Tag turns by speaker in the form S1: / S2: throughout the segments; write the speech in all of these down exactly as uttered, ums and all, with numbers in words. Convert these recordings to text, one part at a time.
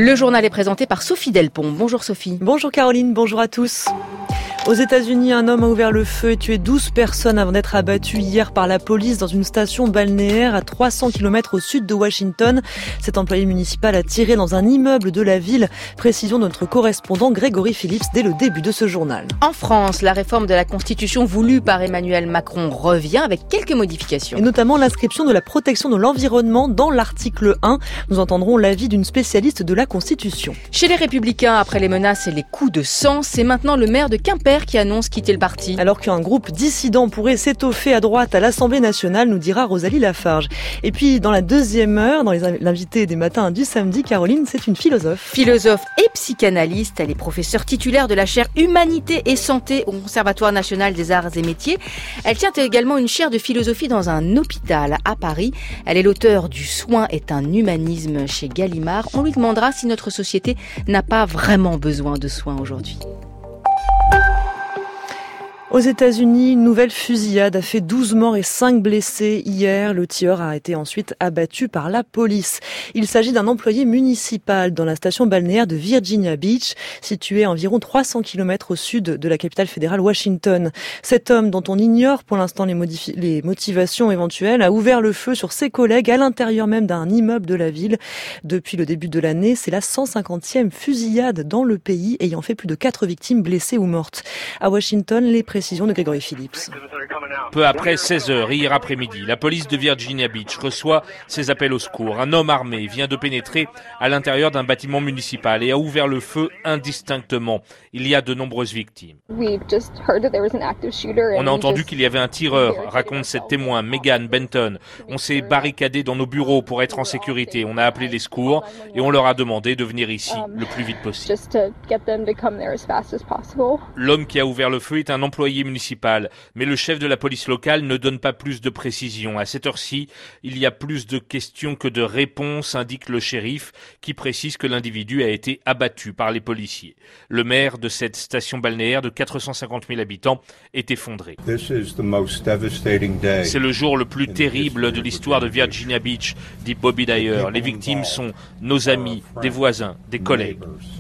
S1: Le journal est présenté par Sophie Delpont. Bonjour Sophie.
S2: Bonjour Caroline, bonjour à tous. Aux États-Unis, un homme a ouvert le feu et tué douze personnes avant d'être abattu hier par la police dans une station balnéaire à trois cents kilomètres au sud de Washington. Cet employé municipal a tiré dans un immeuble de la ville. Précision de notre correspondant Grégory Phillips dès le début de ce journal.
S1: En France, la réforme de la Constitution voulue par Emmanuel Macron revient avec quelques modifications.
S2: Et notamment l'inscription de la protection de l'environnement dans l'article un. Nous entendrons l'avis d'une spécialiste de la Constitution.
S1: Chez les Républicains, après les menaces et les coups de sang, c'est maintenant le maire de Quimper qui annonce quitter le parti.
S2: Alors qu'un groupe dissident pourrait s'étoffer à droite à l'Assemblée nationale, nous dira Rosalie Lafarge. Et puis, dans la deuxième heure, dans les l'invité des matins du samedi, Caroline, c'est une philosophe.
S1: Philosophe et psychanalyste, elle est professeure titulaire de la chaire Humanité et Santé au Conservatoire national des arts et métiers. Elle tient également une chaire de philosophie dans un hôpital à Paris. Elle est l'auteure du Soin est un humanisme chez Gallimard. On lui demandera si notre société n'a pas vraiment besoin de soins aujourd'hui.
S2: Aux États-Unis, une nouvelle fusillade a fait douze morts et cinq blessés hier. Le tueur a été ensuite abattu par la police. Il s'agit d'un employé municipal dans la station balnéaire de Virginia Beach, située à environ trois cents kilomètres au sud de la capitale fédérale Washington. Cet homme, dont on ignore pour l'instant les, modifi- les motivations éventuelles, a ouvert le feu sur ses collègues à l'intérieur même d'un immeuble de la ville. Depuis le début de l'année, c'est la cent cinquantième fusillade dans le pays, ayant fait plus de quatre victimes blessées ou mortes. À Washington, les précisions de Grégory Phillips.
S3: Peu après seize heures, hier après-midi, la police de Virginia Beach reçoit ses appels au secours. Un homme armé vient de pénétrer à l'intérieur d'un bâtiment municipal et a ouvert le feu indistinctement. Il y a de nombreuses victimes. On a entendu qu'il y avait un tireur, raconte cette témoin, Megan Benton. On s'est barricadé dans nos bureaux pour être en sécurité. On a appelé les secours et on leur a demandé de venir ici le plus vite possible. L'homme qui a ouvert le feu est un employé municipal, mais le chef de la police locale ne donne pas plus de précisions. À cette heure-ci, il y a plus de questions que de réponses, indique le shérif, qui précise que l'individu a été abattu par les policiers. Le maire de cette station balnéaire de quatre cent cinquante mille habitants est effondré. C'est le jour le plus terrible de l'histoire de Virginia Beach, dit Bobby Dyer. Les victimes sont nos amis, des voisins, des collègues.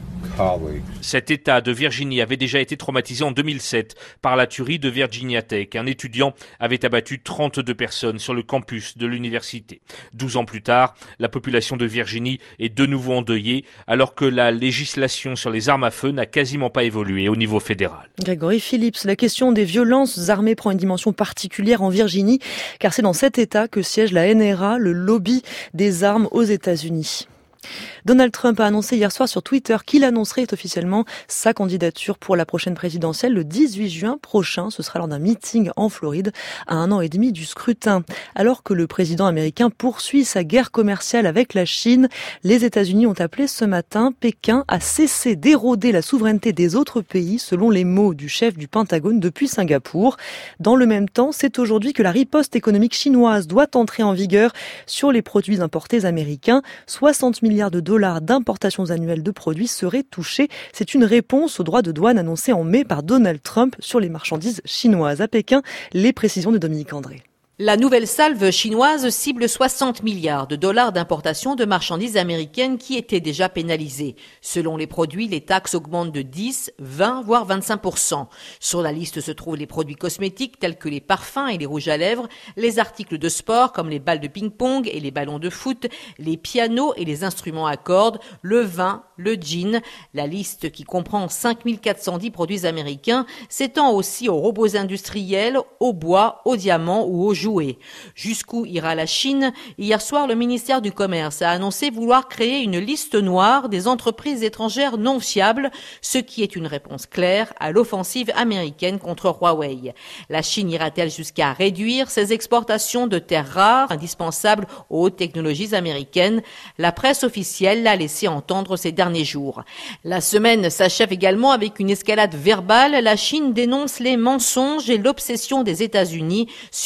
S3: Cet État de Virginie avait déjà été traumatisé en deux mille sept par la tuerie de Virginia Tech. Un étudiant avait abattu trente-deux personnes sur le campus de l'université. Douze ans plus tard, la population de Virginie est de nouveau endeuillée alors que la législation sur les armes à feu n'a quasiment pas évolué au niveau fédéral.
S2: Grégory Phillips, la question des violences armées prend une dimension particulière en Virginie car c'est dans cet État que siège la N R A, le lobby des armes aux États-Unis. Donald Trump a annoncé hier soir sur Twitter qu'il annoncerait officiellement sa candidature pour la prochaine présidentielle le dix-huit juin prochain. Ce sera lors d'un meeting en Floride à un an et demi du scrutin. Alors que le président américain poursuit sa guerre commerciale avec la Chine, les États-Unis ont appelé ce matin Pékin à cesser d'éroder la souveraineté des autres pays, selon les mots du chef du Pentagone depuis Singapour. Dans le même temps, c'est aujourd'hui que la riposte économique chinoise doit entrer en vigueur sur les produits importés américains. soixante milliards de dollars d'importations annuelles de produits seraient touchés. C'est une réponse aux droits de douane annoncés en mai par Donald Trump sur les marchandises chinoises. À Pékin, les précisions de Dominique André.
S4: La nouvelle salve chinoise cible soixante milliards de dollars d'importation de marchandises américaines qui étaient déjà pénalisées. Selon les produits, les taxes augmentent de dix, vingt, voire vingt-cinq pour cent. Sur la liste se trouvent les produits cosmétiques tels que les parfums et les rouges à lèvres, les articles de sport comme les balles de ping-pong et les ballons de foot, les pianos et les instruments à cordes, le vin, le gin. La liste, qui comprend cinq mille quatre cent dix produits américains, s'étend aussi aux robots industriels, au bois, aux diamants ou aux jouets. Jusqu'où ira la Chine? Hier soir, le ministère du Commerce a annoncé vouloir créer une liste noire des entreprises étrangères non fiables, ce qui est une réponse claire à l'offensive américaine contre Huawei. La Chine ira-t-elle jusqu'à réduire ses exportations de terres rares, indispensables aux hautes technologies américaines? La presse officielle l'a laissé entendre ces derniers jours. La semaine s'achève également avec une escalade verbale. La Chine dénonce les mensonges et l'obsession des États-Unis sur les effets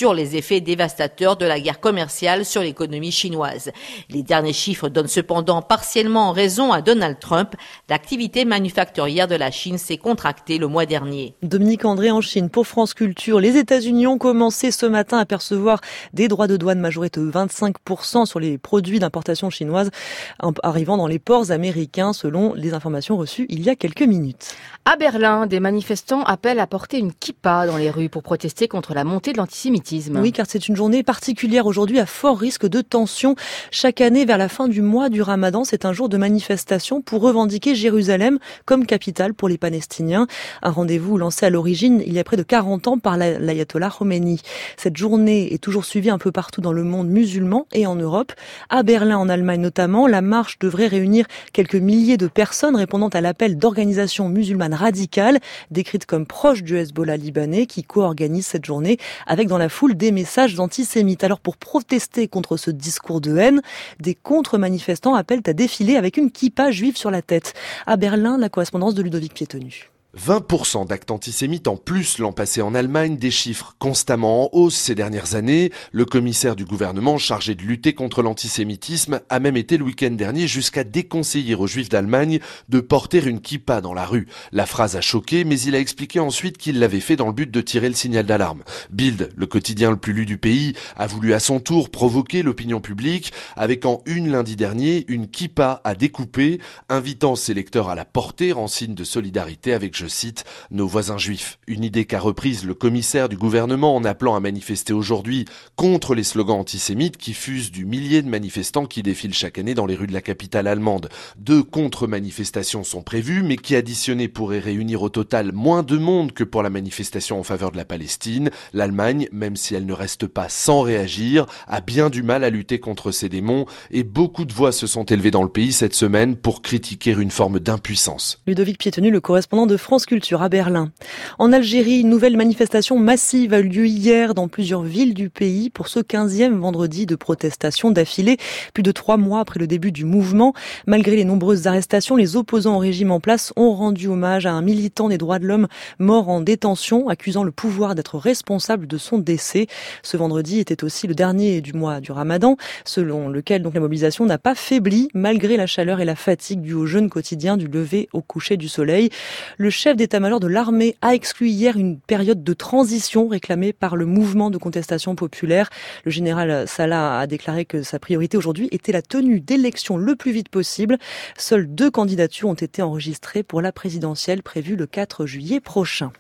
S4: effets dévastateurs de la guerre commerciale sur l'économie chinoise. Les derniers chiffres donnent cependant partiellement raison à Donald Trump. L'activité manufacturière de la Chine s'est contractée le mois dernier.
S2: Dominique André en Chine pour France Culture. Les États-Unis ont commencé ce matin à percevoir des droits de douane majorés de vingt-cinq pour cent sur les produits d'importation chinoise arrivant dans les ports américains selon les informations reçues il y a quelques minutes.
S1: À Berlin, des manifestants appellent à porter une kippa dans les rues pour protester contre la montée de l'antisémitisme.
S2: Oui, car c'est une journée particulière aujourd'hui à fort risque de tension. Chaque année, vers la fin du mois du Ramadan, c'est un jour de manifestation pour revendiquer Jérusalem comme capitale pour les Palestiniens. Un rendez-vous lancé à l'origine il y a près de quarante ans par l'ayatollah Khomeini. Cette journée est toujours suivie un peu partout dans le monde musulman et en Europe. À Berlin, en Allemagne notamment, la marche devrait réunir quelques milliers de personnes répondant à l'appel d'organisations musulmanes radicales, décrites comme proches du Hezbollah libanais, qui co-organise cette journée avec dans la foule des messages antisémites. Alors pour protester contre ce discours de haine, des contre-manifestants appellent à défiler avec une kippa juive sur la tête. À Berlin, la correspondance de Ludovic Piétenu.
S5: vingt pour cent d'actes antisémites en plus l'an passé en Allemagne, des chiffres constamment en hausse ces dernières années. Le commissaire du gouvernement chargé de lutter contre l'antisémitisme a même été le week-end dernier jusqu'à déconseiller aux juifs d'Allemagne de porter une kippa dans la rue. La phrase a choqué, mais il a expliqué ensuite qu'il l'avait fait dans le but de tirer le signal d'alarme. Bild, le quotidien le plus lu du pays, a voulu à son tour provoquer l'opinion publique avec en une lundi dernier une kippa à découper, invitant ses lecteurs à la porter en signe de solidarité avec, je cite, nos voisins juifs. Une idée qu'a reprise le commissaire du gouvernement en appelant à manifester aujourd'hui contre les slogans antisémites qui fusent du millier de manifestants qui défilent chaque année dans les rues de la capitale allemande. Deux contre-manifestations sont prévues, mais qui additionnées pourraient réunir au total moins de monde que pour la manifestation en faveur de la Palestine. L'Allemagne, même si elle ne reste pas sans réagir, a bien du mal à lutter contre ces démons et beaucoup de voix se sont élevées dans le pays cette semaine pour critiquer une forme d'impuissance.
S2: Ludovic Piétenu, le correspondant de France Culture à Berlin. En Algérie, une nouvelle manifestation massive a eu lieu hier dans plusieurs villes du pays pour ce quinzième vendredi de protestation d'affilée, plus de trois mois après le début du mouvement. Malgré les nombreuses arrestations, les opposants au régime en place ont rendu hommage à un militant des droits de l'homme mort en détention, accusant le pouvoir d'être responsable de son décès. Ce vendredi était aussi le dernier du mois du Ramadan, selon lequel donc la mobilisation n'a pas faibli malgré la chaleur et la fatigue due au jeûne quotidien du lever au coucher du soleil. Le chef d'état-major de l'armée a exclu hier une période de transition réclamée par le mouvement de contestation populaire. Le général Salah a déclaré que sa priorité aujourd'hui était la tenue d'élections le plus vite possible. Seules deux candidatures ont été enregistrées pour la présidentielle prévue le quatre juillet prochain.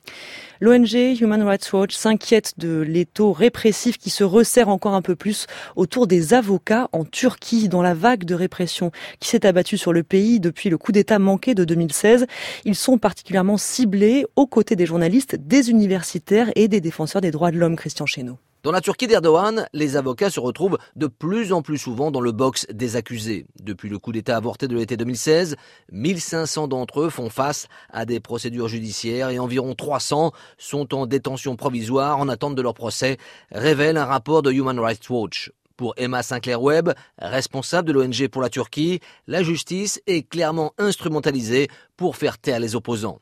S2: L'O N G Human Rights Watch s'inquiète de l'étau répressif qui se resserre encore un peu plus autour des avocats en Turquie, dans la vague de répression qui s'est abattue sur le pays depuis le coup d'État manqué de deux mille seize. Ils sont particulièrement ciblés aux côtés des journalistes, des universitaires et des défenseurs des droits de l'homme. Christian Chesneau.
S6: Dans la Turquie d'Erdogan, les avocats se retrouvent de plus en plus souvent dans le box des accusés. Depuis le coup d'État avorté de l'été deux mille seize, mille cinq cents d'entre eux font face à des procédures judiciaires et environ trois cents sont en détention provisoire en attente de leur procès, révèle un rapport de Human Rights Watch. Pour Emma Sinclair-Webb, responsable de l'O N G pour la Turquie, la justice est clairement instrumentalisée pour faire taire les opposants.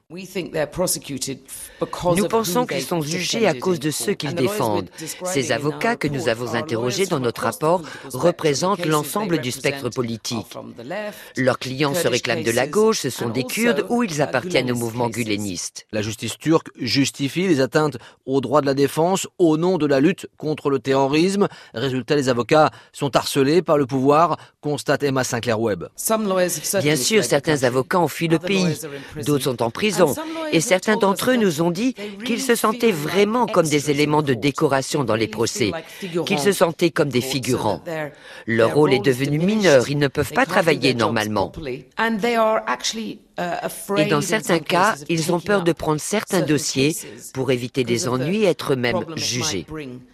S7: Nous pensons qu'ils sont jugés à cause de ceux qu'ils défendent. Ces avocats que nous avons interrogés dans notre rapport représentent l'ensemble du spectre politique. Leurs clients se réclament de la gauche, ce sont des Kurdes ou ils appartiennent au mouvement guléniste.
S6: La justice turque justifie les atteintes aux droits de la défense au nom de la lutte contre le terrorisme. Résultat, les avocats sont harcelés par le pouvoir, constate Emma Sinclair-Webb.
S7: Bien sûr, certains avocats ont fui le pays. D'autres sont en prison. Et certains d'entre eux nous ont dit qu'ils se sentaient vraiment comme des éléments de décoration dans les procès, qu'ils se sentaient comme des figurants. Leur rôle est devenu mineur, ils ne peuvent pas travailler normalement. Et dans certains cas, ils ont peur de prendre certains dossiers pour éviter des ennuis et être eux-mêmes jugés.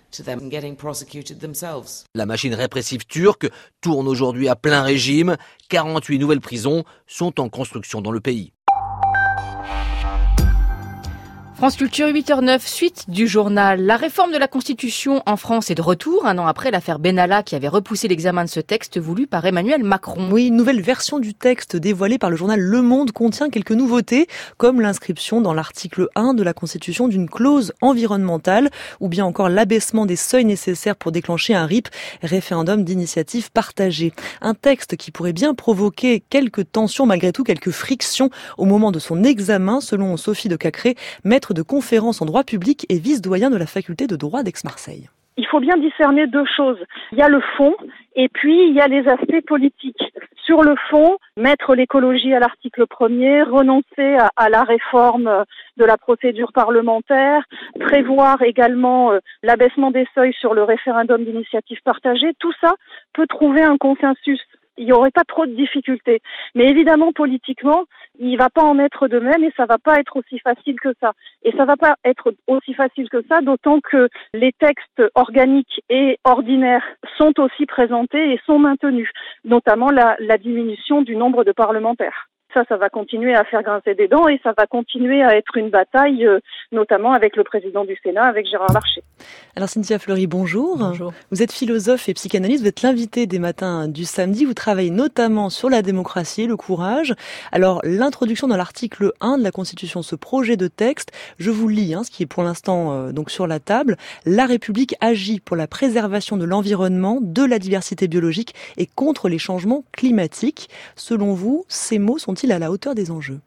S6: La machine répressive turque tourne aujourd'hui à plein régime. quarante-huit nouvelles prisons sont en construction dans le pays.
S1: France Culture, huit heures neuf, suite du journal. La réforme de la Constitution en France est de retour, un an après l'affaire Benalla qui avait repoussé l'examen de ce texte voulu par Emmanuel Macron.
S2: Oui, une nouvelle version du texte dévoilée par le journal Le Monde contient quelques nouveautés, comme l'inscription dans l'article un de la Constitution d'une clause environnementale, ou bien encore l'abaissement des seuils nécessaires pour déclencher un R I P, référendum d'initiative partagée. Un texte qui pourrait bien provoquer quelques tensions, malgré tout quelques frictions au moment de son examen, selon Sophie de Cacré, maître de conférence en droit public et vice-doyen de la faculté de droit d'Aix-Marseille.
S8: Il faut bien discerner deux choses. Il y a le fond et puis il y a les aspects politiques. Sur le fond, mettre l'écologie à l'article premier, renoncer à, à la réforme de la procédure parlementaire, prévoir également euh, l'abaissement des seuils sur le référendum d'initiative partagée, tout ça peut trouver un consensus. Il n'y aurait pas trop de difficultés. Mais évidemment, politiquement, il ne va pas en être de même et ça ne va pas être aussi facile que ça. Et ça ne va pas être aussi facile que ça, d'autant que les textes organiques et ordinaires sont aussi présentés et sont maintenus, notamment la, la diminution du nombre de parlementaires. Ça, ça va continuer à faire grincer des dents et ça va continuer à être une bataille, euh, notamment avec le président du Sénat, avec Gérard Larcher.
S2: Alors Cynthia Fleury, bonjour.
S1: Bonjour. Vous
S2: êtes philosophe et psychanalyste, vous êtes l'invité des matins du samedi. Vous travaillez notamment sur la démocratie, le courage. Alors l'introduction dans l'article un de la Constitution, ce projet de texte, je vous lis, hein, ce qui est pour l'instant euh, donc sur la table. La République agit pour la préservation de l'environnement, de la diversité biologique et contre les changements climatiques. Selon vous, ces mots sont à la hauteur des enjeux?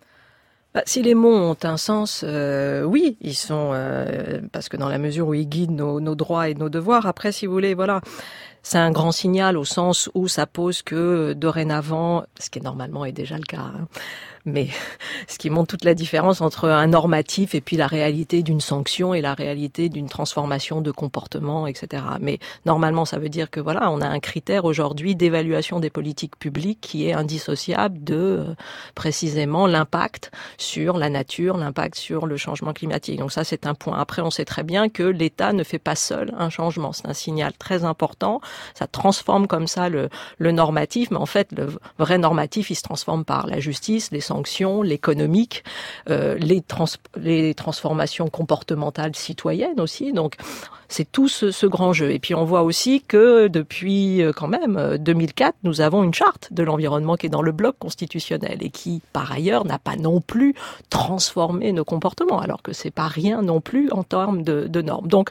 S9: Bah, si les mots ont un sens, euh, oui, ils sont euh, parce que dans la mesure où ils guident nos, nos droits et nos devoirs. Après, si vous voulez, voilà, c'est un grand signal au sens où ça pose que dorénavant, ce qui est normalement est déjà le cas, hein, mais ce qui montre toute la différence entre un normatif et puis la réalité d'une sanction et la réalité d'une transformation de comportement, et cetera. Mais normalement, ça veut dire que voilà, on a un critère aujourd'hui d'évaluation des politiques publiques qui est indissociable de euh, précisément l'impact sur la nature, l'impact sur le changement climatique. Donc ça, c'est un point. Après, on sait très bien que l'État ne fait pas seul un changement. C'est un signal très important. Ça transforme comme ça le, le normatif, mais en fait, le vrai normatif, il se transforme par la justice, les sanctions, l'économique, euh, les, trans, les transformations comportementales citoyennes aussi. Donc, c'est tout ce, ce grand jeu. Et puis, on voit aussi que depuis quand même deux mille quatre, nous avons une charte de l'environnement qui est dans le bloc constitutionnel et qui, par ailleurs, n'a pas non plus transformé nos comportements, alors que c'est pas rien non plus en termes de, de normes. Donc,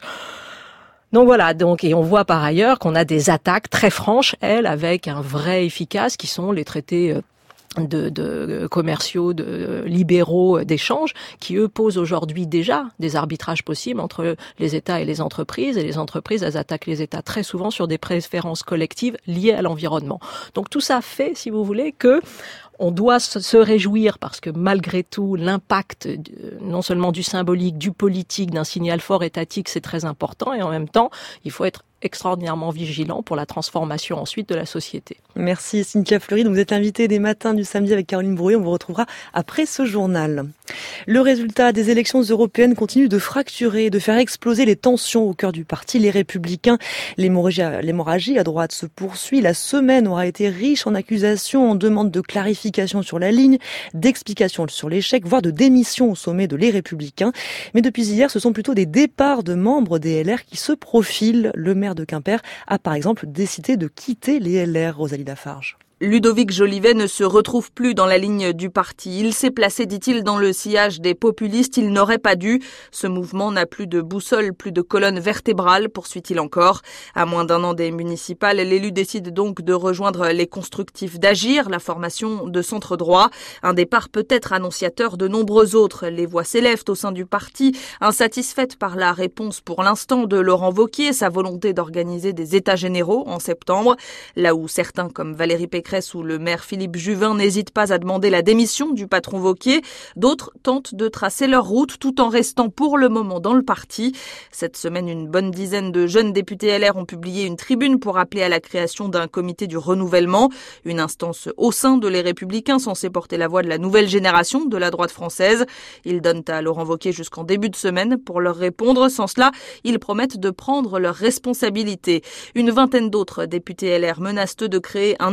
S9: Donc voilà, donc et on voit par ailleurs qu'on a des attaques très franches, elles, avec un vrai efficace, qui sont les traités de, de commerciaux, de libéraux d'échange, qui eux posent aujourd'hui déjà des arbitrages possibles entre les États et les entreprises, et les entreprises, elles attaquent les États très souvent sur des préférences collectives liées à l'environnement. Donc tout ça fait, si vous voulez, que on doit se réjouir parce que malgré tout, l'impact non seulement du symbolique, du politique, d'un signal fort étatique, c'est très important, et en même temps, il faut être extraordinairement vigilant pour la transformation ensuite de la société.
S2: Merci Cynthia Fleury. Donc vous êtes l'invitée des matins du samedi avec Caroline Brouillet. On vous retrouvera après ce journal. Le résultat des élections européennes continue de fracturer, de faire exploser les tensions au cœur du parti Les Républicains. L'hémorragie à droite se poursuit. La semaine aura été riche en accusations, en demandes de clarification sur la ligne, d'explications sur l'échec, voire de démission au sommet de Les Républicains. Mais depuis hier, ce sont plutôt des départs de membres des L R qui se profilent. Le maire de Quimper a par exemple décidé de quitter les L R. Rosalie Lafarge.
S10: Ludovic Jolivet ne se retrouve plus dans la ligne du parti. Il s'est placé, dit-il, dans le sillage des populistes. Il n'aurait pas dû. Ce mouvement n'a plus de boussole, plus de colonne vertébrale, poursuit-il encore. À moins d'un an des municipales, l'élu décide donc de rejoindre les constructifs d'Agir, la formation de centre droit. Un départ peut-être annonciateur de nombreux autres. Les voix s'élèvent au sein du parti, insatisfaites par la réponse pour l'instant de Laurent Wauquiez, sa volonté d'organiser des états généraux en septembre. Là où certains, comme Valérie Pécresse ou le maire Philippe Juvin, n'hésitent pas à demander la démission du patron Wauquiez, d'autres tentent de tracer leur route tout en restant pour le moment dans le parti. Cette semaine, une bonne dizaine de jeunes députés L R ont publié une tribune pour appeler à la création d'un comité du renouvellement, une instance au sein de Les Républicains censée porter la voix de la nouvelle génération de la droite française. Ils donnent à Laurent Wauquiez jusqu'en début de semaine pour leur répondre. Sans cela, ils promettent de prendre leurs responsabilités. Une vingtaine d'autres députés L R menacent de créer un nouveau groupe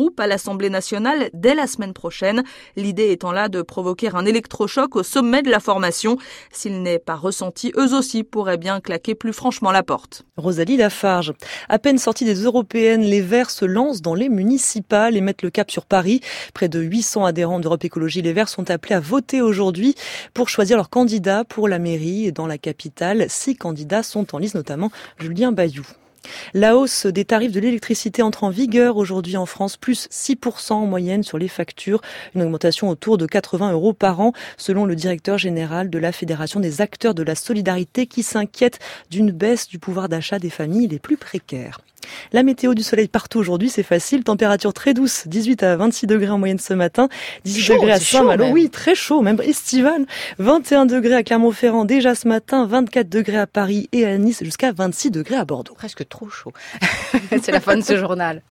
S10: groupe à l'Assemblée nationale dès la semaine prochaine. L'idée étant là de provoquer un électrochoc au sommet de la formation. S'il n'est pas ressenti, eux aussi pourraient bien claquer plus franchement la porte.
S2: Rosalie Lafarge. À peine sortie des européennes, les Verts se lancent dans les municipales et mettent le cap sur Paris. Près de huit cents adhérents d'Europe Écologie Les Verts sont appelés à voter aujourd'hui pour choisir leur candidat pour la mairie. Dans la capitale, six candidats sont en lice, notamment Julien Bayou. La hausse des tarifs de l'électricité entre en vigueur aujourd'hui en France, plus six pour cent en moyenne sur les factures, une augmentation autour de quatre-vingts euros par an, selon le directeur général de la Fédération des acteurs de la solidarité qui s'inquiète d'une baisse du pouvoir d'achat des familles les plus précaires. La météo du soleil partout aujourd'hui, c'est facile. Température très douce, dix-huit à vingt-six degrés en moyenne ce matin. dix-huit
S1: chaud,
S2: degrés à Saint-Malo. Oui, très chaud, même estival. vingt et un degrés à Clermont-Ferrand déjà ce matin. vingt-quatre degrés à Paris et à Nice, jusqu'à vingt-six degrés à Bordeaux.
S1: Presque trop chaud. C'est la fin de ce journal.